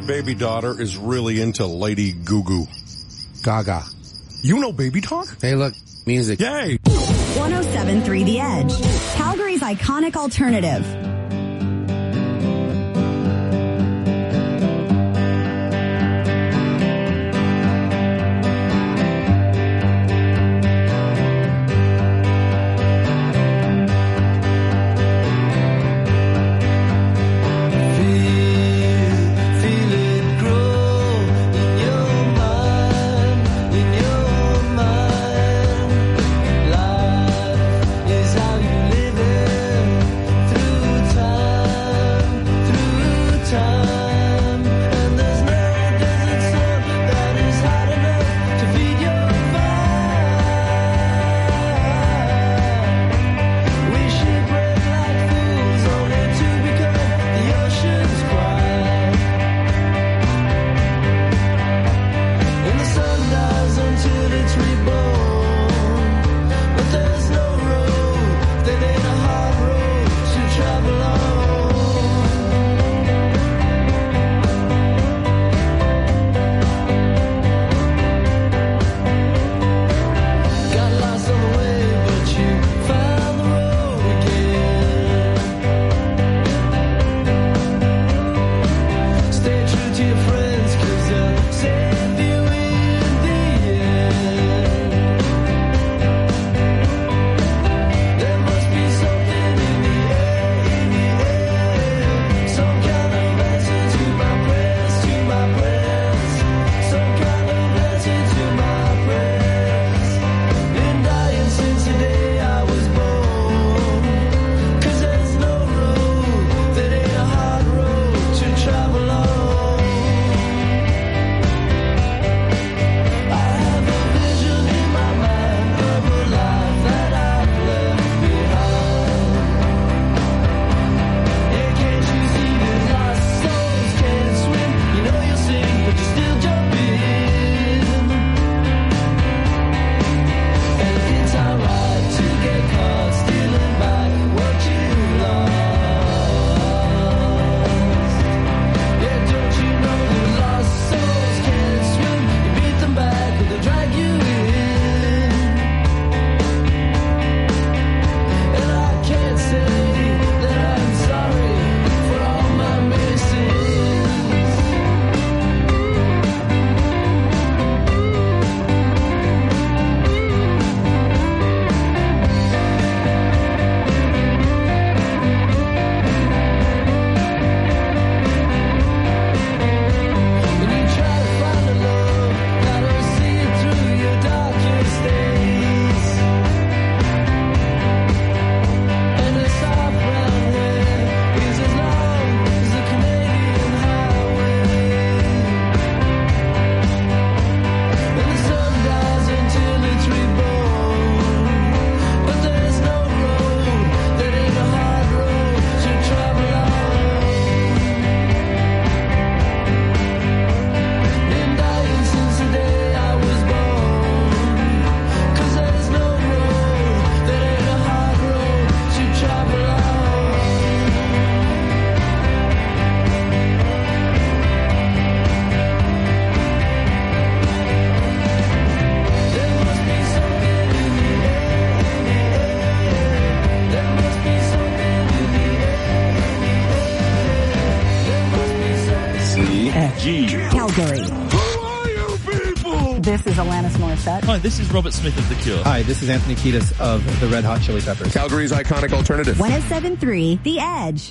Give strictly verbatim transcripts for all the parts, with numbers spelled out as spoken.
baby daughter is really into Lady Goo-Goo. Gaga. You know baby talk? Hey, look, music. Yay! one oh seven point three The Edge, Calgary's iconic alternative. Calgary. Who are you people? This is Alanis Morissette. Hi, this is Robert Smith of The Cure. Hi, this is Anthony Kiedis of the Red Hot Chili Peppers. Calgary's iconic alternative. one oh seven point three The Edge.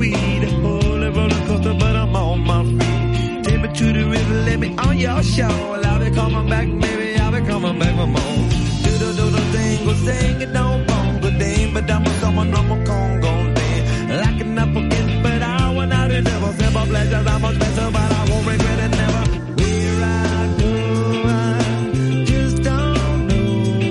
sweet. Holy roller coaster, but I'm on my feet. Take me to the river, let me on your show. I'll be coming back, maybe I'll be coming back for more. Do do do do ding, go sing it, don't bongo ding, but I'm a coming, I'm a Congo ding. Locking up again, but I want out and never. Simple pleasures, I'm much better, but I won't regret it never. Where I go, I just don't know.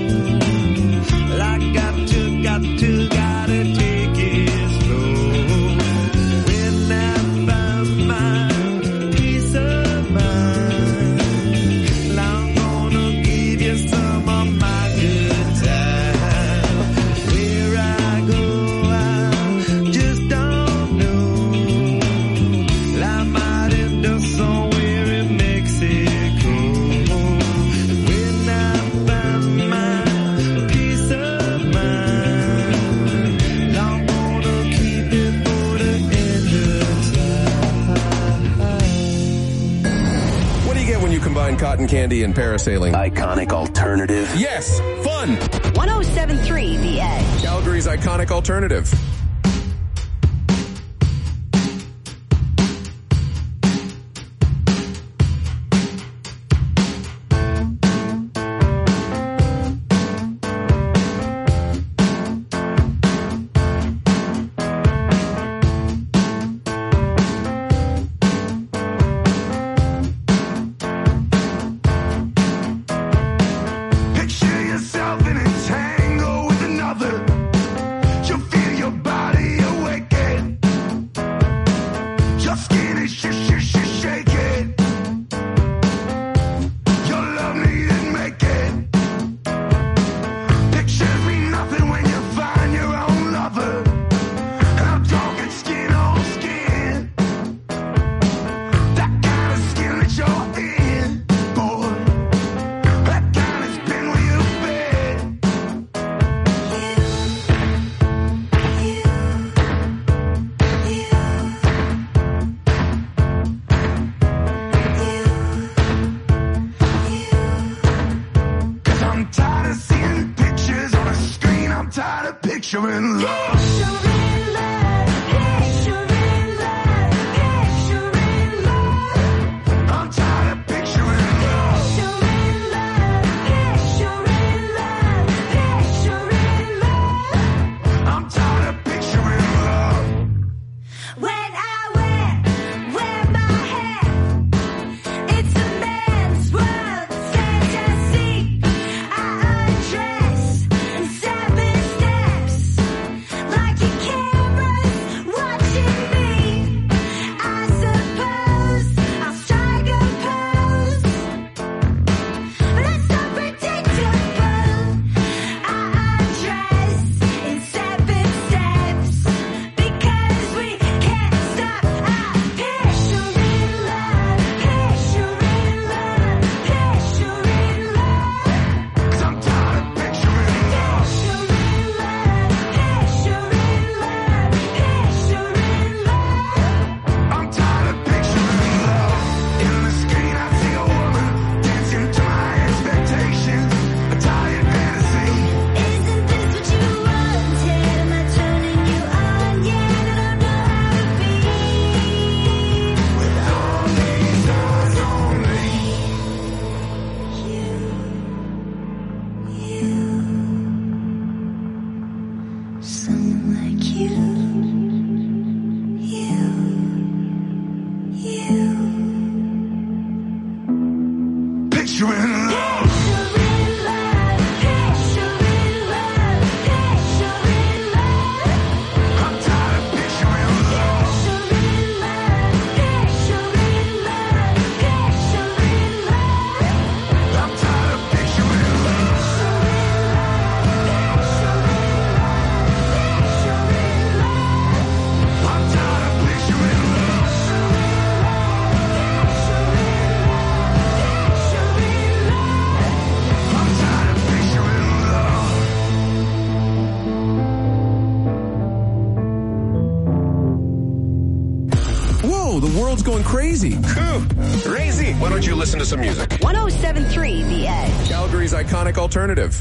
I got to, got to, gotta take it slow. When I find my peace of mind, I'm gonna give you some of my good time. Where I go, I just don't know. I might end up somewhere in Mexico. When I find my peace of mind, I'm gonna keep it for the end of time. What do you get when you combine cotton candy and parasailing? Iconic alternative. Yes, fun. one oh seven point three The Edge. Calgary's iconic alternative. Picture yourself in a tango with another. You'll feel your body awaken. Your skin is sh sh sh shaking. Your love needn't make it. Pictures mean nothing when you find your own lover. And I'm talking skin on skin. That kind of skin that you're in, boy. That kind of spin where you've been. Cause I'm tired of seeing pictures on a screen. I'm tired of picturing love. I'm tired of picturing love. I'm tired of picturing love. When I wear, wear my hair, it's a man's world, fantasy. I undress in seven steps, like a camera's watching me. I suppose I'll strike a pose, but that's so predictable. I undress in seven steps, because we can't stop our picturing love, picturing love, picturing love. Cause I'm tired of picturing love. Picturing love, picturing love, picturing love. I'm tired of picturing love. In the screen I see a woman dancing to my expectations. A tired fantasy. Isn't this what you wanted? Am I turning you on yet? I don't know how to be. With all these eyes on me. Someone like you, you, you. Picturing love. Picturing love, picturing love, picturing love. I'm tired of picturing love. Picturing love, picturing love, picturing love. I'm tired of picturing love. I'm tired of picturing love. I'm tired of picturing love. Whoa, the world's going crazy. Crazy. Why don't you listen to some music? one oh seven point three The Edge. Calgary's iconic alternative.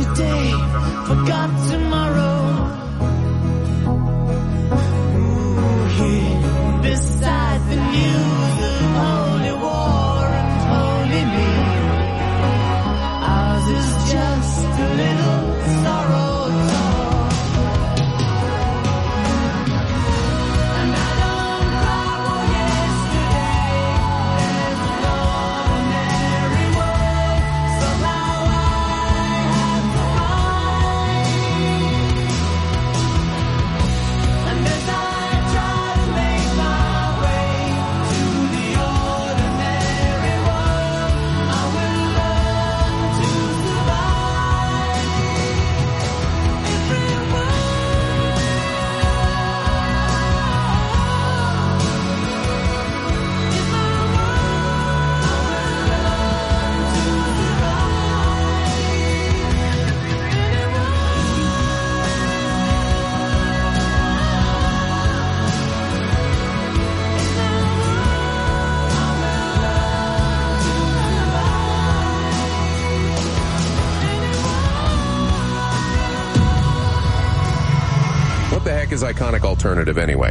today, forgot tomorrow. Ooh, here, beside the news of holy war and holy me, ours is just a little sorrow talk. And I don't cry for yesterday, there's an ordinary world, somehow I have to find. And as I try to make my way to the ordinary world, I will learn to survive. Everyone. What the heck is iconic alternative anyway?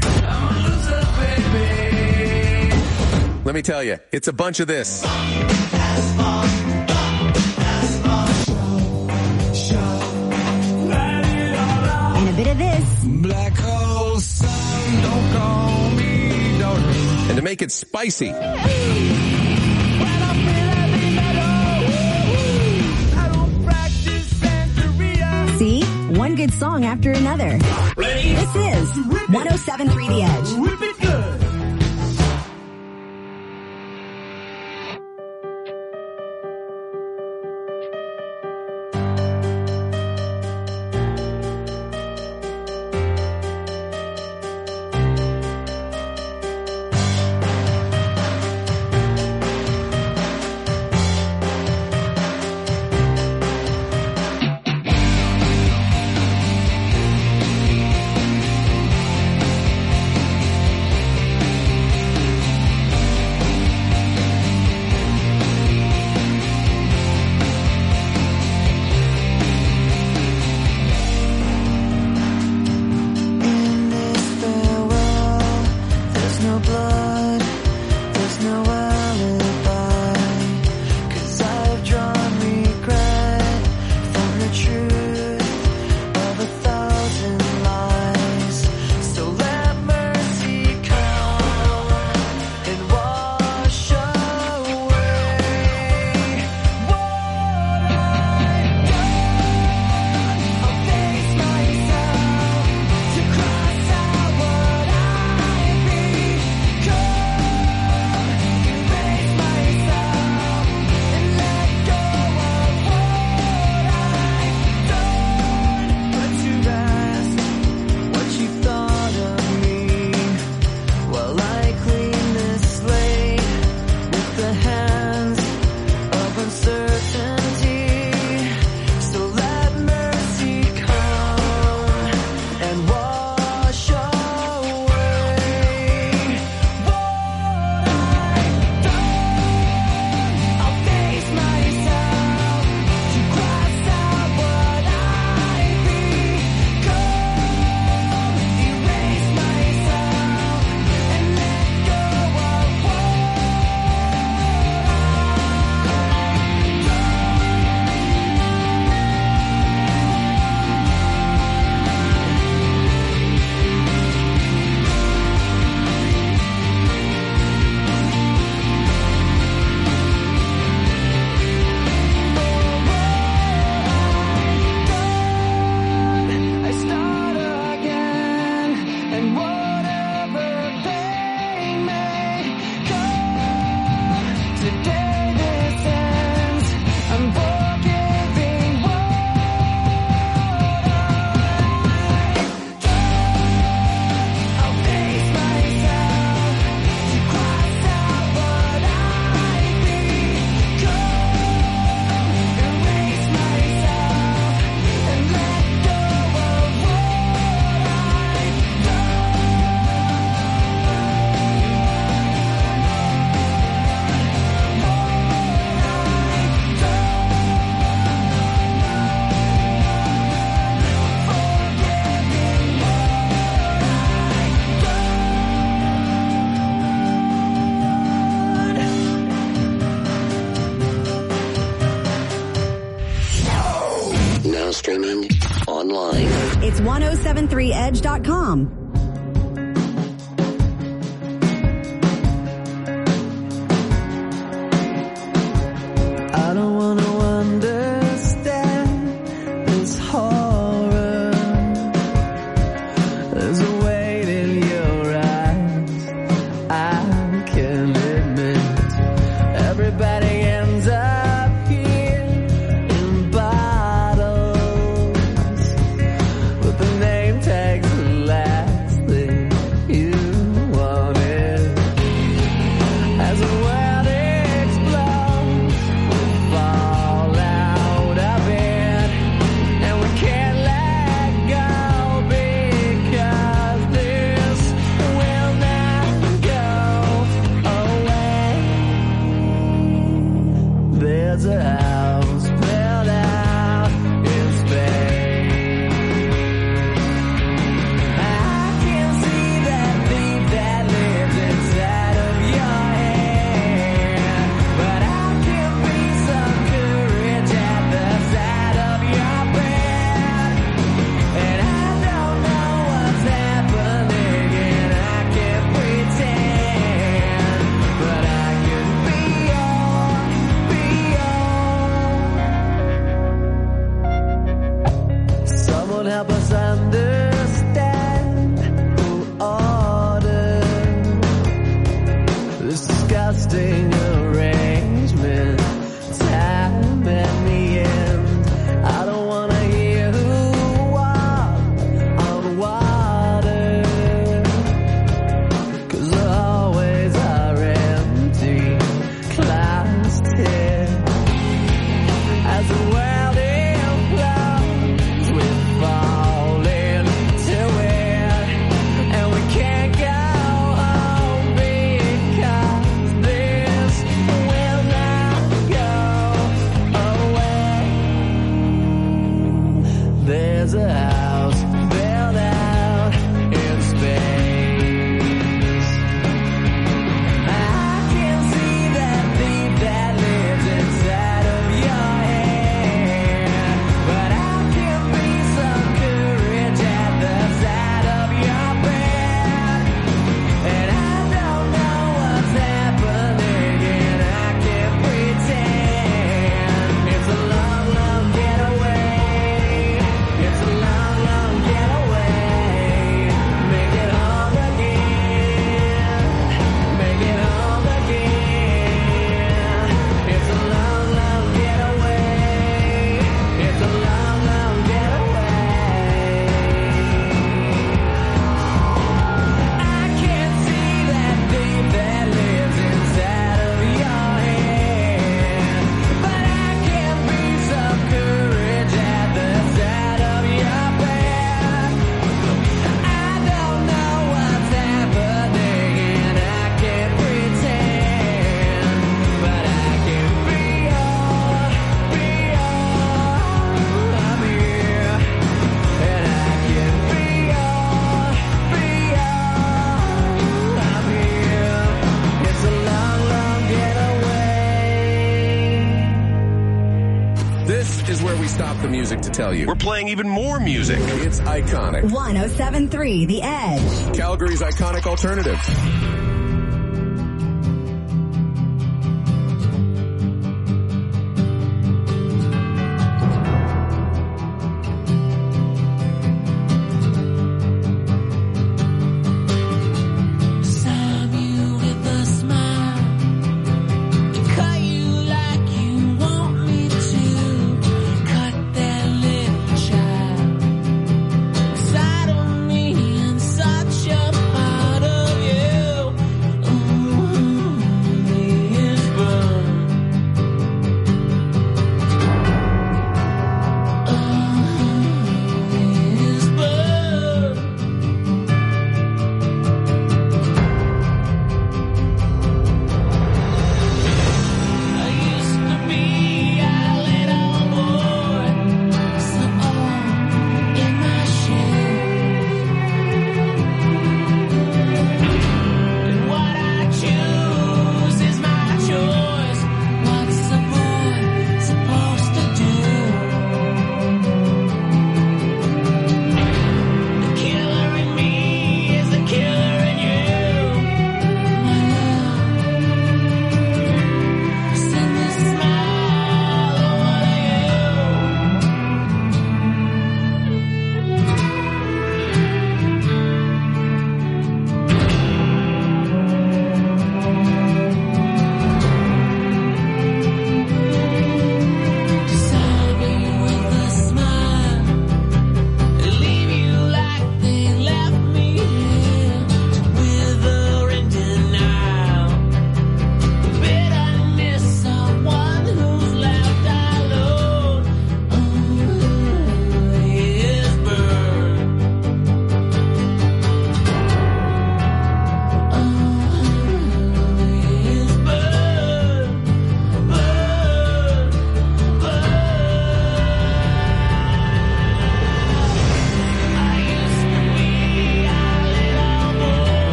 Let me tell you, it's a bunch of this. And a bit of this. Black hole sun, don't call me darling. And to make it spicy, When I feel heavy metal, I don't practice Santeria. See? One good song after another. This is one oh seven point three The Edge. Whip it good. In this farewell, there's no blood, there's no alibi. 'Cause I've drawn regret from the truth of a thousand lies. So let mercy come and wash away what I've done. I'll face myself to cross out what I've become. Erase myself and let go of what I've done. Put to rest what you thought of me while I clean this slate with the hands of uncertainty. So let mercy come and wash away what I've done. I'll face myself to cross out what I've become. Erase myself and let go of what I start again, and whatever pain may come, today this ends. I'm forgiving what I've done. I'll face myself to cross out what I've become. Erase myself and let go of what I've done. streaming online. It's ten seventy-three edge dot com. I don't wanna understand this horror. There's a weight in your eyes, I can admit. Everybody ends up here in bottles, but the name tag's the last thing you wanted. As the world explodes, we fall out of it, and we can't let go because this will not go away. There's a house built out in space. I can see that thief that lives inside of your head, but I can be some courage at the side of your bed. And I don't know what's happening, and I can't pretend, but I can be your, be your. Someone help us understand who ordered this disgusting arrangement. Time at the end. I don't wanna hear who walked on water, 'cause the hallways are empty, closeted. As the world implodes, we fall into it, and we can't go home because this will not go away. There's a house built out in space. I can see that thief that lives inside of your head, but I can be some courage at the side of your bed. And I don't know what's happening, and I can't pretend. It's a long, long getaway. It's a long, long getaway. Make it home again. Make it home again. It's a long, long getaway. It's a long, long getaway. I can see that thief that lives inside of your head, but I can be some courage at the side of your bed. I don't know what's happening, and I can't pretend, but I can be your, be your, I'm here, and I can be your, be your, I'm here. It's a long, long getaway. This is where we stop the music to tell you. We're playing even more music. It's iconic. ten seventy-three The Edge. Calgary's iconic alternative. Sign you with a smile, cut you like you want me to, cut that little child inside of me, and such a part of you.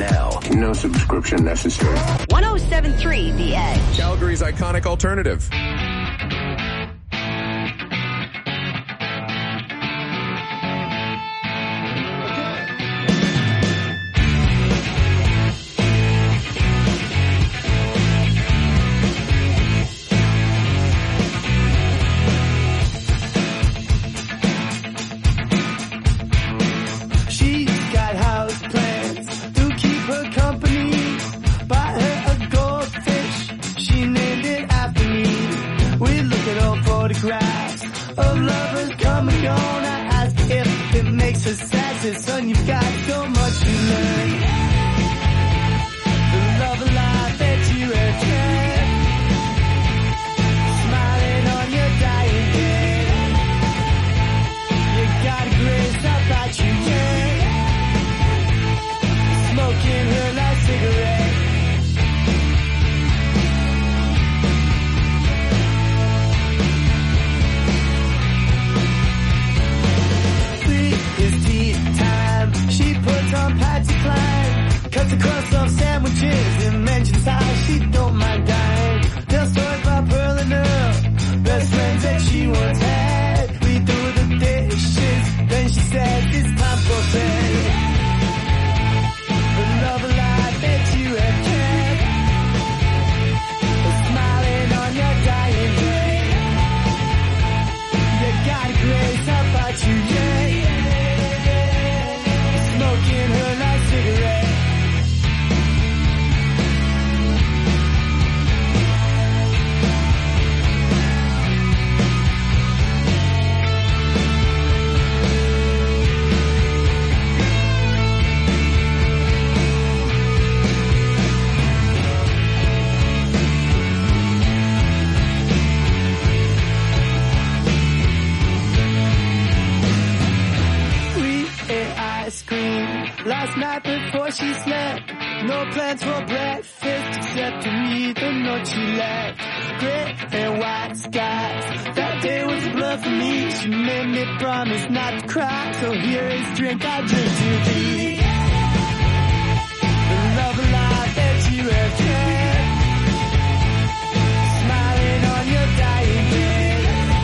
now. No subscription necessary. one oh seven point three The Edge. Calgary's iconic alternative. She's got house plans to keep her company. Buy her a goldfish, she named it after me. We look at old photographs of lovers come and gone. I ask if it makes her sad. Says, son, you've got so much to learn. The love of life that you have had, smiling on your dying day. You got a grace about you, yeah. Smoking her last cigarette. Three is tea time. She puts on Patsy Cline, cuts a crust off sandwiches and mentions how she don't mind dying. Tells stories about Pearl and Earl, best friends that she once had. We do the dishes, then she says it's time for bed. The love of life that you have kept, smiling on your dying day. You got a grace about you, yeah. Smoking her last cigarette. We ate ice cream last night before she slept. No plans for breakfast except to read the note she left. Gray and white skies, that day was a blur for me. She made me promise not to cry, so here is drink I drink to thee. The love of life that you have kept, smiling on your dying day.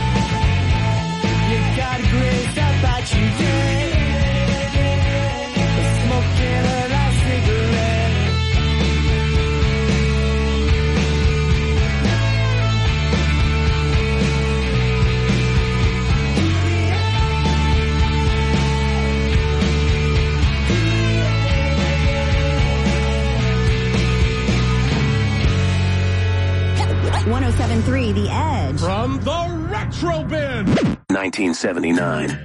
You got a grace about you, yeah. Smoking her last cigarette. one oh seven point three The Edge. From the Retro Bin. nineteen seventy-nine.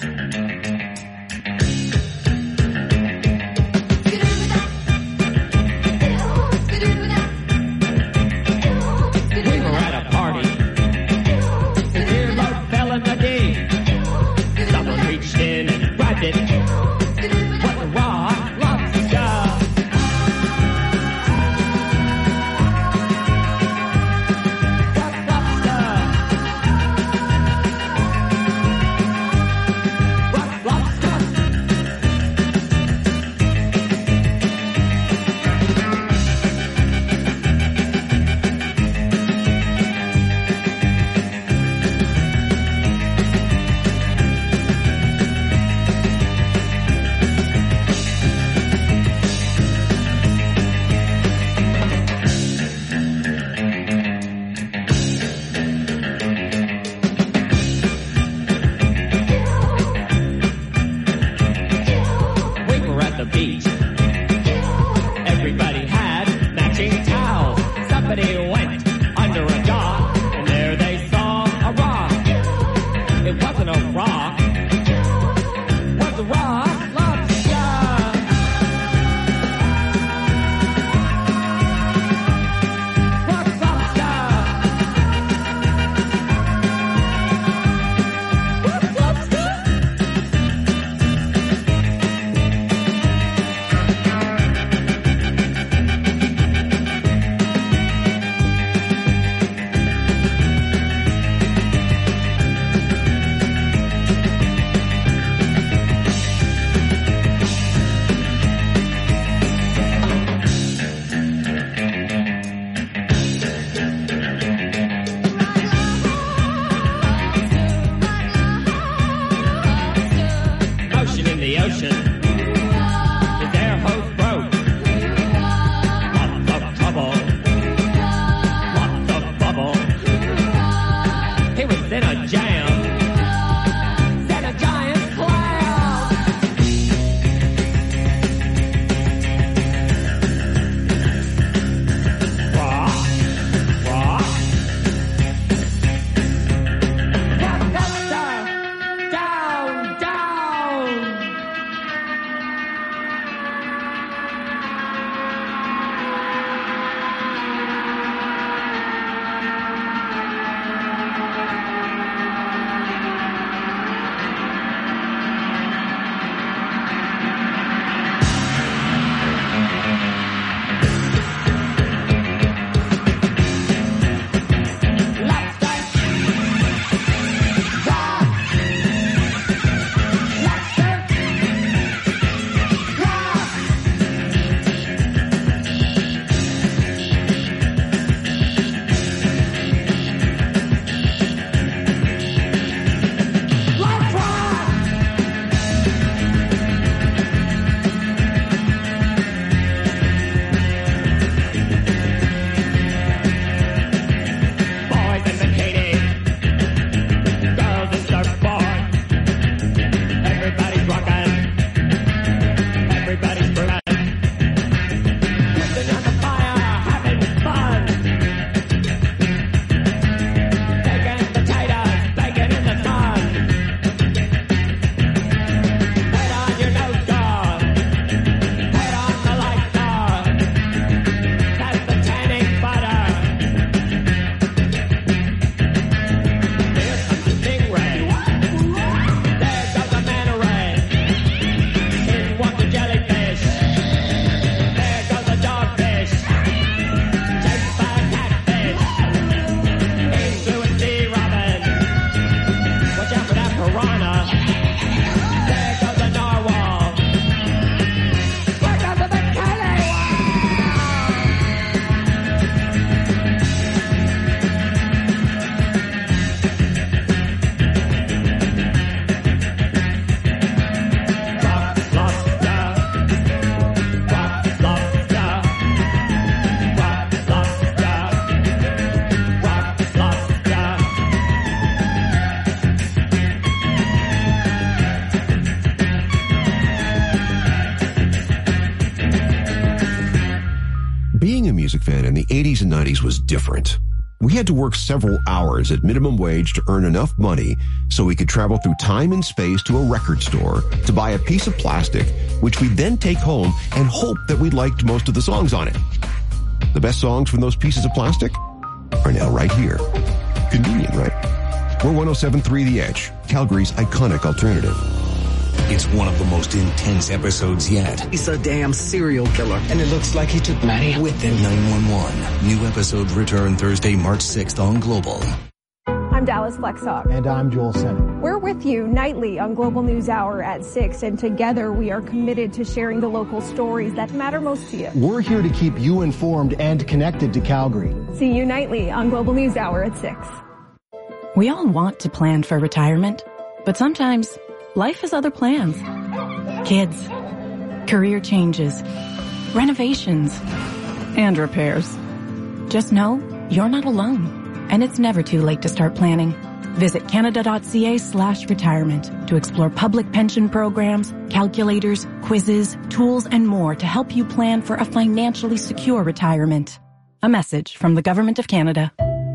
We were at a party. The dear love fell in the day. Someone reached in and grabbed it. What a rock, lobster. Rock, lobster. Being a music fan in the eighties and nineties was different. We had to work several hours at minimum wage to earn enough money so we could travel through time and space to a record store to buy a piece of plastic, which we'd then take home and hope that we liked most of the songs on it. The best songs from those pieces of plastic are now right here. Convenient, right? We're one oh seven point three The Edge, Calgary's iconic alternative. It's one of the most intense episodes yet. He's a damn serial killer, and it looks like he took Maddie with him. nine one one. New episode return Thursday, March sixth on Global. I'm Dallas Flexhawk. And I'm Joel Senner. We're with you nightly on Global News Hour at six, and together we are committed to sharing the local stories that matter most to you. We're here to keep you informed and connected to Calgary. See you nightly on Global News Hour at six. We all want to plan for retirement, but sometimes life has other plans. Kids, career changes, renovations, and repairs. Just know you're not alone, and it's never too late to start planning. Visit canada.ca slash retirement to explore public pension programs, calculators, quizzes, tools, and more to help you plan for a financially secure retirement. A message from the Government of Canada.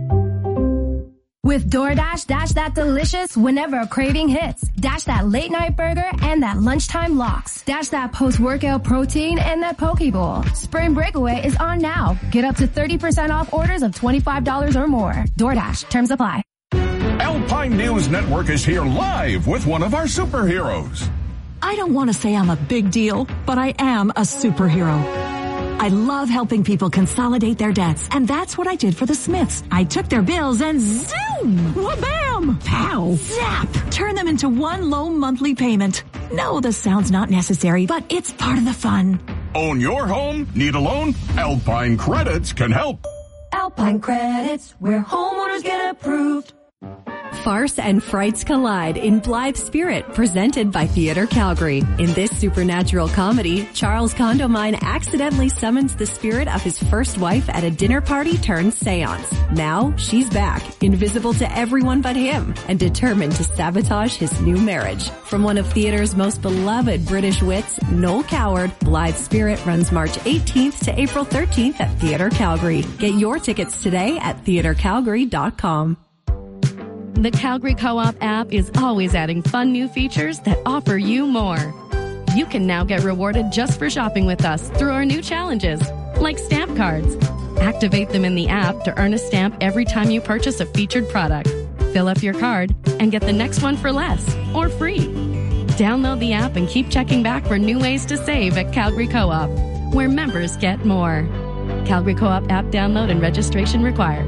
With DoorDash, dash that delicious whenever a craving hits. Dash that late night burger and that lunchtime lox. Dash that post-workout protein and that poke bowl. Spring Breakaway is on now. Get up to thirty percent off orders of twenty-five dollars or more. DoorDash. Terms apply. Alpine News Network is here live with one of our superheroes. I don't want to say I'm a big deal, but I am a superhero. I love helping people consolidate their debts, and that's what I did for the Smiths. I took their bills and zoom! Wha-bam! Pow! Zap! Turn them into one low monthly payment. No, the sound's not necessary, but it's part of the fun. Own your home? Need a loan? Alpine Credits can help. Alpine Credits, where homeowners get approved. Farce and frights collide in Blithe Spirit, presented by Theatre Calgary. In this supernatural comedy, Charles Condomine accidentally summons the spirit of his first wife at a dinner party turned seance. Now, she's back, invisible to everyone but him, and determined to sabotage his new marriage. From one of theatre's most beloved British wits, Noel Coward, Blithe Spirit runs March eighteenth to April thirteenth at Theatre Calgary. Get your tickets today at theatre calgary dot com. The Calgary Co-op app is always adding fun new features that offer you more. You can now get rewarded just for shopping with us through our new challenges, like stamp cards. Activate them in the app to earn a stamp every time you purchase a featured product. Fill up your card and get the next one for less or free. Download the app and keep checking back for new ways to save at Calgary Co-op, where members get more. Calgary Co-op app download and registration required.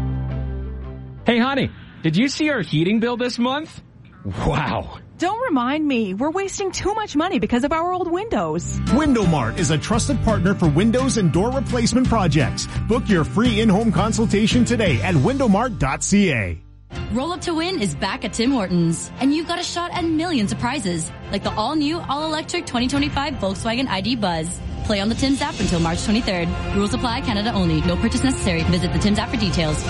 Hey, honey. Did you see our heating bill this month? Wow. Don't remind me. We're wasting too much money because of our old windows. WindowMart is a trusted partner for windows and door replacement projects. Book your free in-home consultation today at window mart dot c a. Roll Up to Win is back at Tim Hortons, and you've got a shot at millions of prizes, like the all-new, all-electric twenty twenty-five Volkswagen I D Buzz. Play on the Tim's app until March twenty-third. Rules apply, Canada only. No purchase necessary. Visit the Tim's app for details.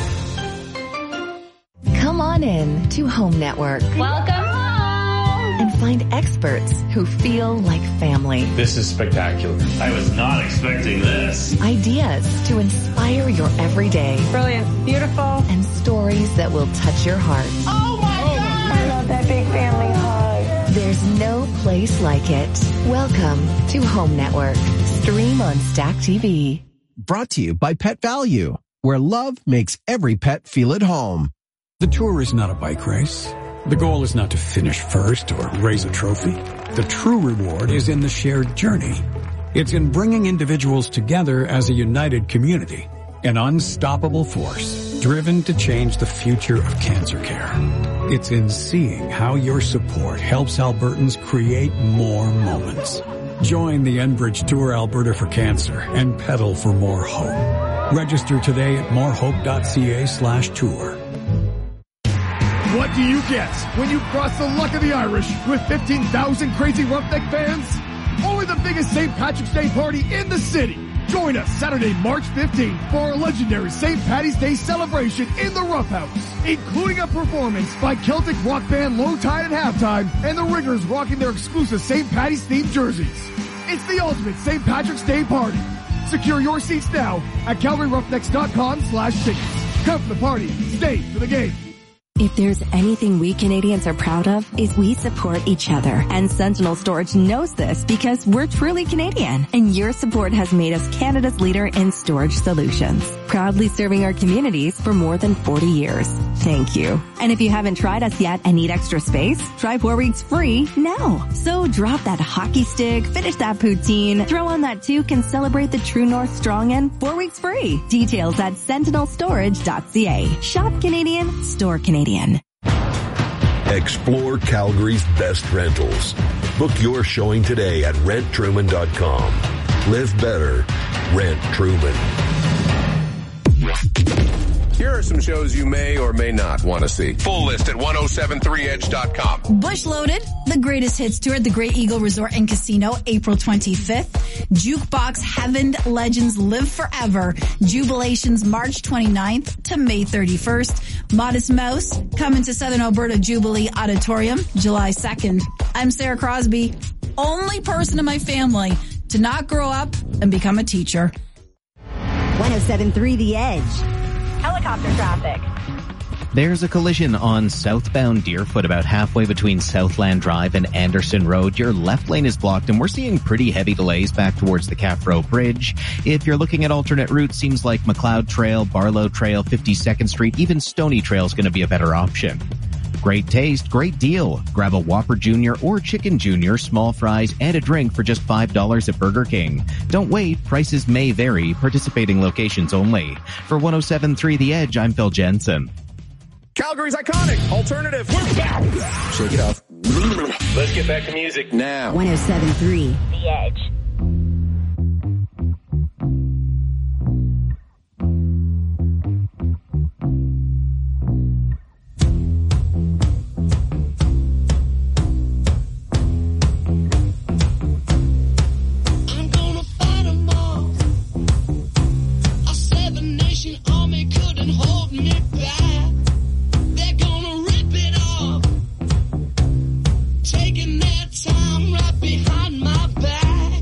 Come on in to Home Network. Welcome home! And find experts who feel like family. This is spectacular. I was not expecting this. Ideas to inspire your everyday. Brilliant. Beautiful. And stories that will touch your heart. Oh my oh God! I love that big family hug. There's no place like it. Welcome to Home Network. Stream on Stack T V. Brought to you by Pet Value, where love makes every pet feel at home. The tour is not a bike race. The goal is not to finish first or raise a trophy. The true reward is in the shared journey. It's in bringing individuals together as a united community, an unstoppable force driven to change the future of cancer care. It's in seeing how your support helps Albertans create more moments. Join the Enbridge Tour Alberta for Cancer and pedal for more hope. Register today at morehope.ca slash tour. What do you get when you cross the luck of the Irish with fifteen thousand crazy Roughneck fans? Only the biggest Saint Patrick's Day party in the city. Join us Saturday, March fifteenth for our legendary Saint Paddy's Day celebration in the Rough House, including a performance by Celtic rock band Low Tide at halftime and the Ringers rocking their exclusive Saint Paddy's themed jerseys. It's the ultimate Saint Patrick's Day party. Secure your seats now at Calgary Roughnecks dot com slash tickets. Come for the party. Stay for the game. If there's anything we Canadians are proud of, is we support each other. And Sentinel Storage knows this because we're truly Canadian. And your support has made us Canada's leader in storage solutions. Proudly serving our communities for more than forty years. Thank you. And if you haven't tried us yet and need extra space, try four weeks free now. So drop that hockey stick, finish that poutine, throw on that toque, and celebrate the True North Strong End four weeks free. Details at sentinel storage dot c a. Shop Canadian, store Canadian. Explore Calgary's best rentals. Book your showing today at rent truman dot com. Live better. Rent Truman. Here are some shows you may or may not want to see. Full list at ten seventy-three edge dot com. Bush Loaded, the greatest hits tour at the Great Eagle Resort and Casino, April twenty-fifth. Jukebox Heaven Legends Live Forever, Jubilations March twenty-ninth to May thirty-first. Modest Mouse, coming to Southern Alberta Jubilee Auditorium, July second. I'm Sarah Crosby, only person in my family to not grow up and become a teacher. one oh seven point three The Edge. Helicopter traffic. There's a collision on southbound Deerfoot about halfway between Southland Drive and Anderson Road. Your left lane is blocked, and we're seeing pretty heavy delays back towards the Caffro Bridge. If you're looking at alternate routes, seems like McLeod Trail, Barlow Trail, fifty-second Street, even Stony Trail is going to be a better option. Great taste, great deal. Grab a Whopper Junior or Chicken Junior, small fries, and a drink for just five dollars at Burger King. Don't wait, prices may vary. Participating locations only. For one oh seven point three The Edge, I'm Phil Jensen. Calgary's iconic alternative. We're back. Shake it off. Let's get back to music now. one oh seven point three The Edge. Taking that time right behind my back.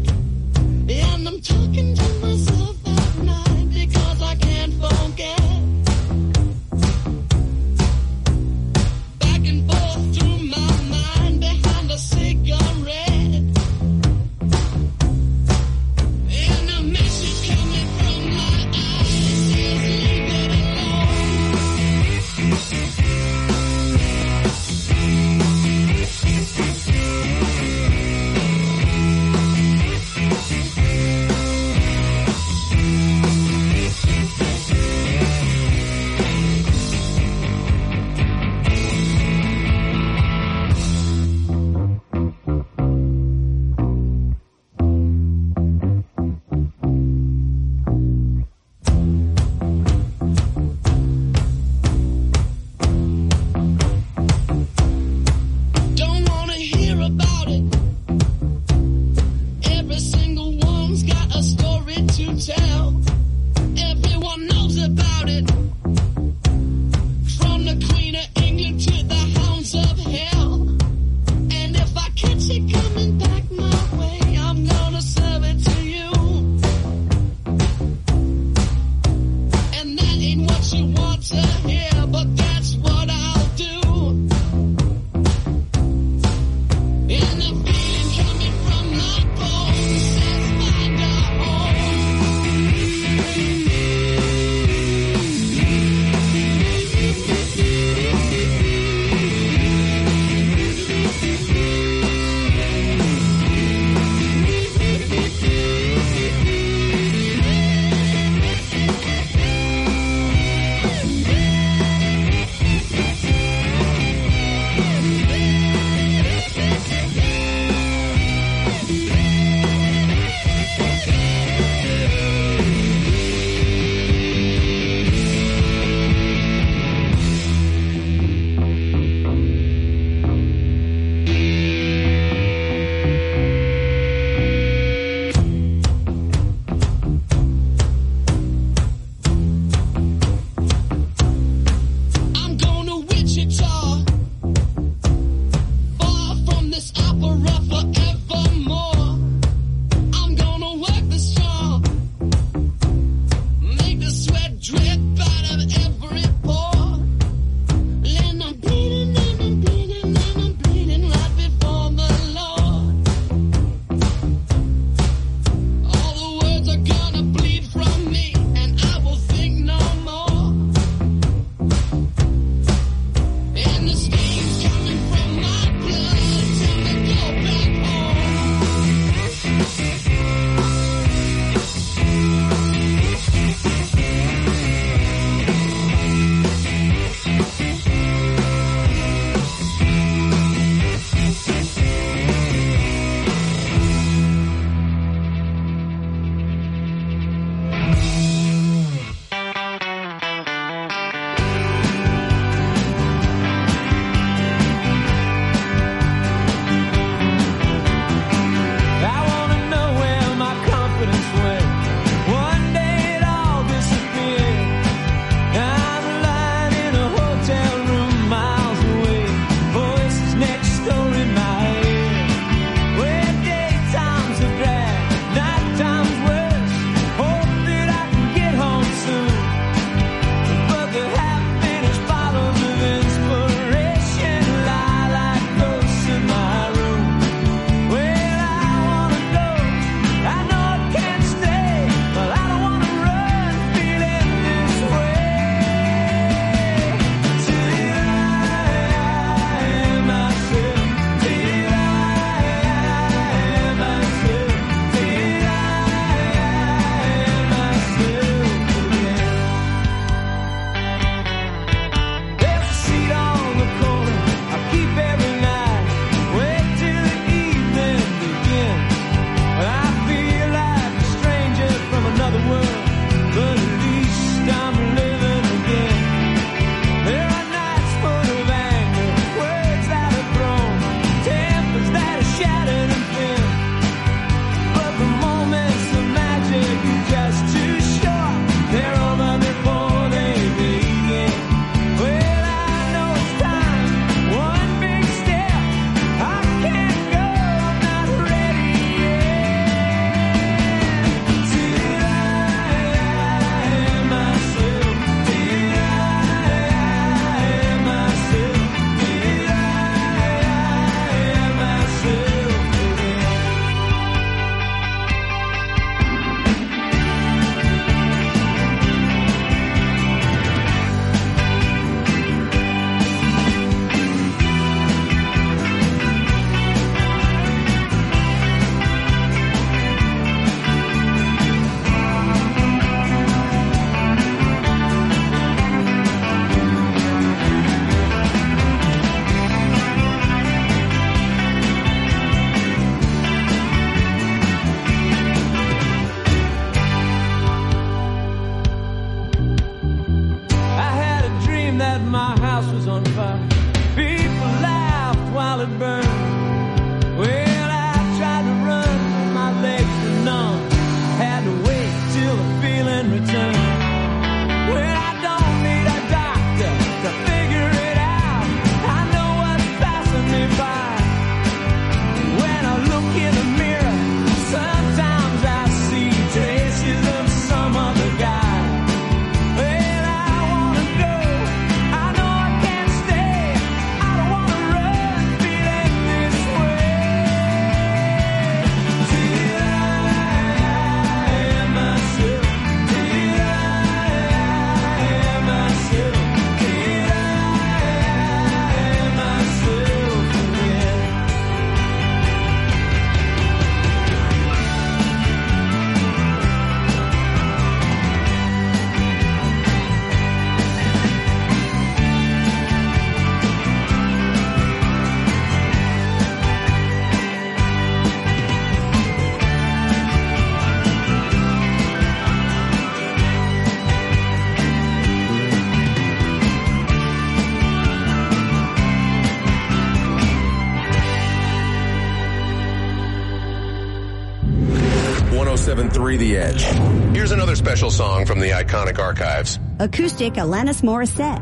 three The Edge. Here's another special song from the iconic archives. Acoustic Alanis Morissette.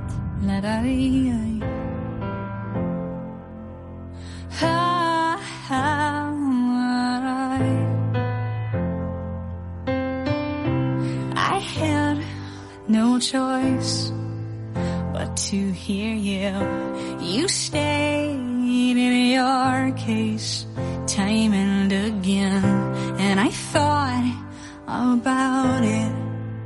I had no choice but to hear you. You stayed in your case time and again, and I thought about it.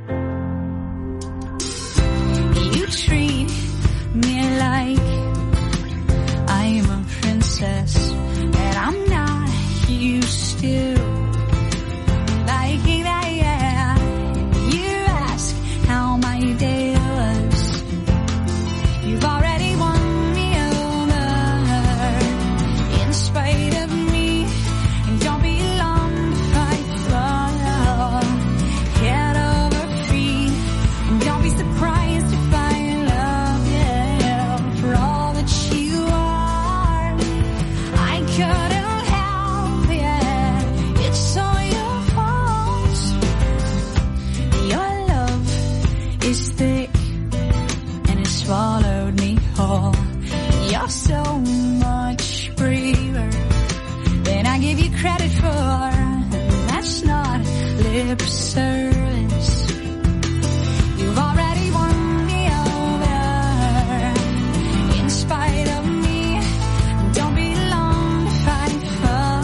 You treat me like I'm a princess, and I'm not used to liking that. Yeah, you ask how my day was. You've already won me over, in spite of me. And don't be long to fight for. Head over feet. And don't be surprised if I love you for all that you are. I couldn't help it. It's all your fault. Your love is thick and it swallowed me whole. You're so much braver than I give you credit for. That's not lip service. You've already won me over, in spite of me. Don't be long to fight for.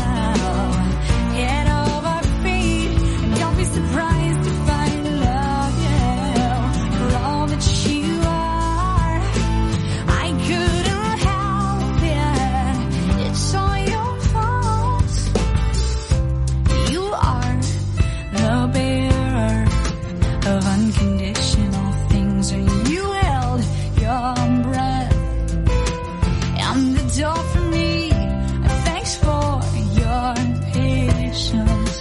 Head over feet. And don't be surprised if I love you for all that you are. I couldn't help it. It's all your fault. You are the bearer of unconditional things, and you held your breath and the door for me. Thanks for your patience.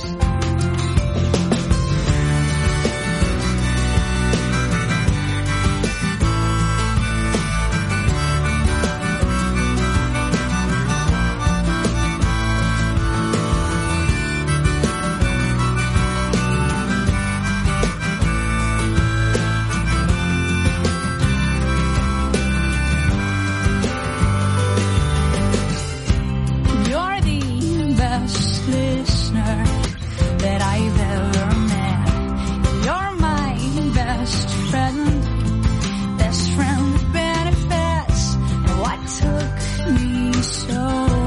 You're the best listener that I've ever met. You're my best friend, best friend with benefits. And what took me so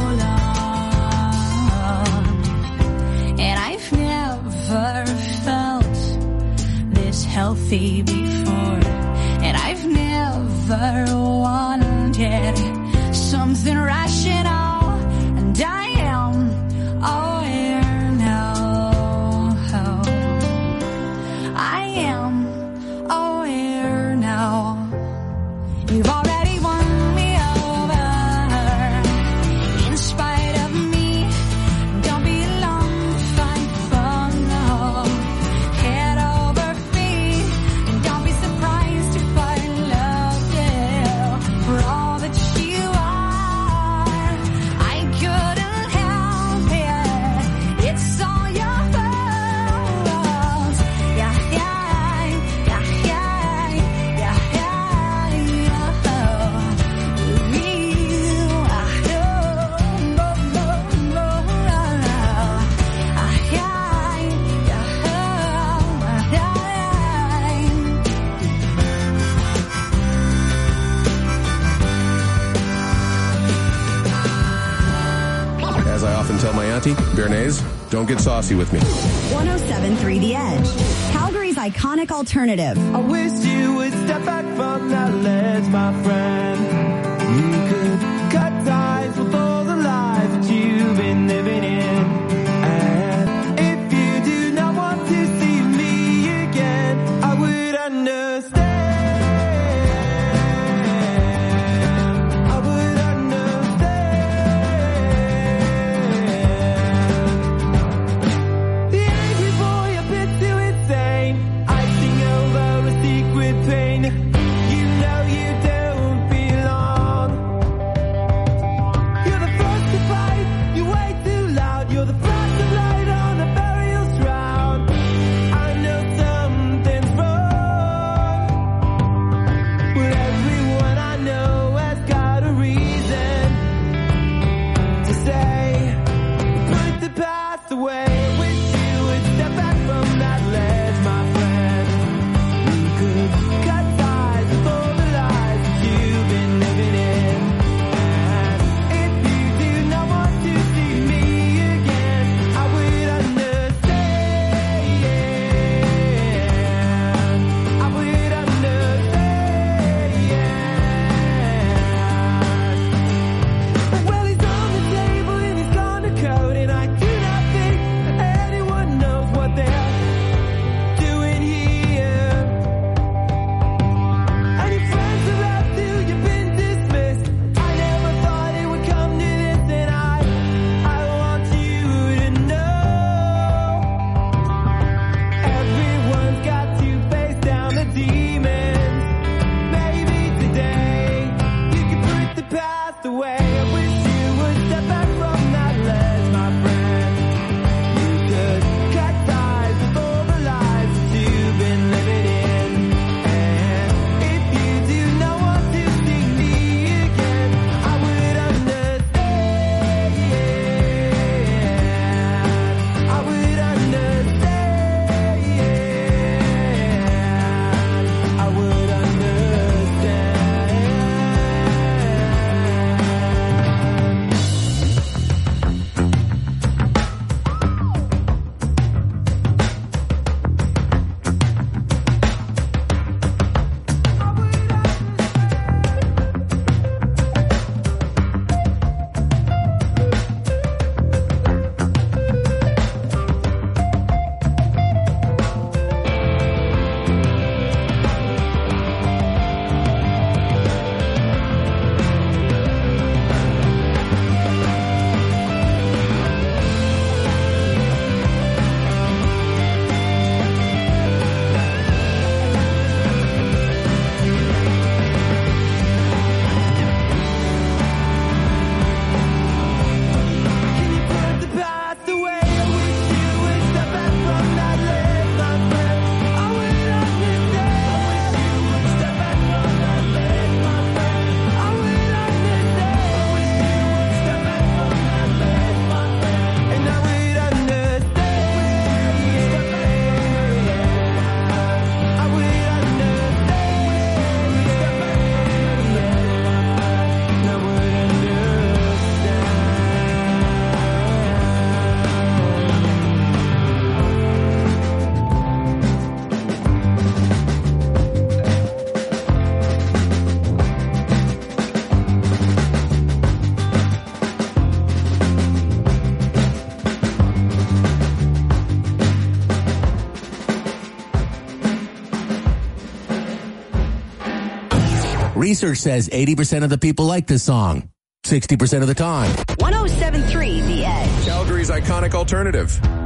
long? And I've never felt this healthy before. And I've never wanted something rational. And I am aware now. I am aware now. You've already won me over, in spite of me. Don't be long to fight for. No. Head over feet. And don't be surprised if I love you for all that you are. I couldn't help it. It's all your fault. Yeah, yeah, yeah, yeah, yeah, yeah, yeah. You, I know, no, no, no, ah, yeah, yeah, yeah. As I often tell my auntie, Bernays, don't get saucy with me. one oh seven point three The Edge. Calgary's iconic alternative. I wish you would step back from that ledge, my friend. You could cut ties with all the lies that you've been living in. And if you do not want to see me again, I would understand. I would understand. The angry boy a bit too insane. I sing over a secret pain. You know you don't belong. demons. Maybe today you can put the past away. I wish you would step back from that ledge, my friend. You could cut ties with all the lies that you've been living in. And if you do not want to see me again, I would understand. I would understand. I would understand. Research says eighty percent of the people like this song. sixty percent of the time. one oh seven point three The Edge. Calgary's iconic alternative.